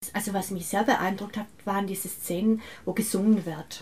also was mich sehr beeindruckt hat, waren diese Szenen, wo gesungen wird.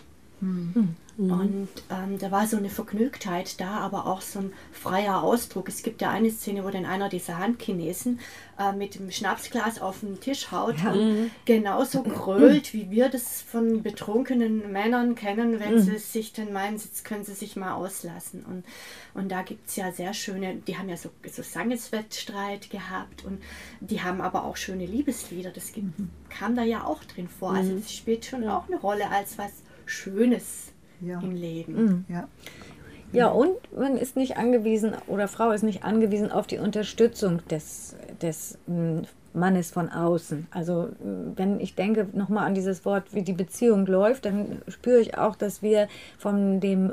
Und da war so eine Vergnügtheit da, aber auch so ein freier Ausdruck. Es gibt ja eine Szene, wo dann einer dieser Handchinesen mit dem Schnapsglas auf den Tisch haut und genauso grölt, wie wir das von betrunkenen Männern kennen, wenn sie sich dann meinen, jetzt können sie sich mal auslassen. Und da gibt es ja sehr schöne, die haben ja so Sangeswettstreit gehabt und die haben aber auch schöne Liebeslieder. Das kam da ja auch drin vor. Also das spielt schon auch eine Rolle als was Schönes im Leben. Ja, und man ist nicht angewiesen, oder Frau ist nicht angewiesen auf die Unterstützung des Mannes von außen. Also wenn ich denke nochmal an dieses Wort, wie die Beziehung läuft, dann spüre ich auch, dass wir von dem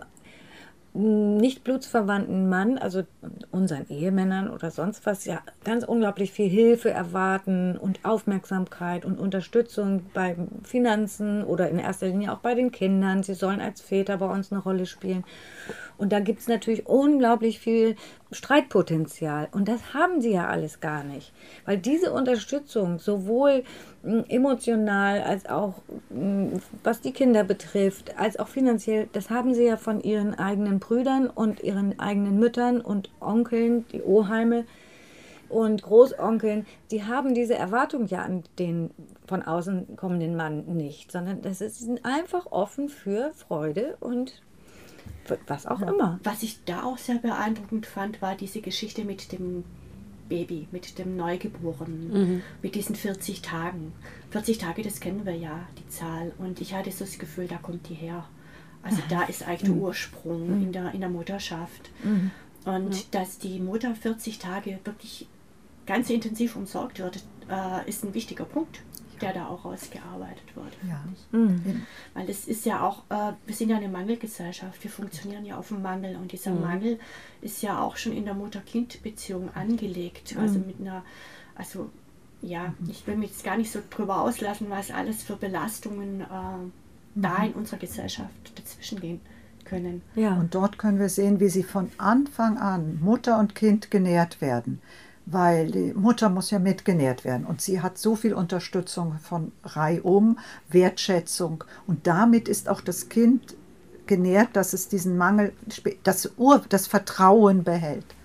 nicht blutsverwandten Mann, also unseren Ehemännern oder sonst was, ja ganz unglaublich viel Hilfe erwarten und Aufmerksamkeit und Unterstützung bei Finanzen oder in erster Linie auch bei den Kindern. Sie sollen als Väter bei uns eine Rolle spielen. Und da gibt es natürlich unglaublich viel Streitpotenzial. Und das haben sie ja alles gar nicht. Weil diese Unterstützung sowohl emotional als auch was die Kinder betrifft, als auch finanziell, das haben sie ja von ihren eigenen Brüdern und ihren eigenen Müttern und Onkeln, die Oheime und Großonkeln, die haben diese Erwartung ja an den von außen kommenden Mann nicht, sondern sie sind einfach offen für Freude und was auch immer. Was ich da auch sehr beeindruckend fand, war diese Geschichte mit dem Baby, mit dem Neugeborenen, mit diesen 40 Tagen. 40 Tage, das kennen wir ja, die Zahl. Und ich hatte so das Gefühl, da kommt die her. Also da ist eigentlich der Ursprung in der Mutterschaft. Und dass die Mutter 40 Tage wirklich ganz intensiv umsorgt wird, ist ein wichtiger Punkt, der da auch rausgearbeitet wird. Ja. Weil es ist ja auch, wir sind ja eine Mangelgesellschaft, wir funktionieren ja auf dem Mangel und dieser Mangel ist ja auch schon in der Mutter-Kind-Beziehung angelegt. Also mit einer, ich will mich jetzt gar nicht so drüber auslassen, was alles für Belastungen da in unserer Gesellschaft dazwischen gehen können. Ja. Und dort können wir sehen, wie sie von Anfang an Mutter und Kind genährt werden. Weil die Mutter muss ja mitgenährt werden und sie hat so viel Unterstützung von reihum, Wertschätzung und damit ist auch das Kind genährt, dass es diesen Mangel, das Vertrauen behält.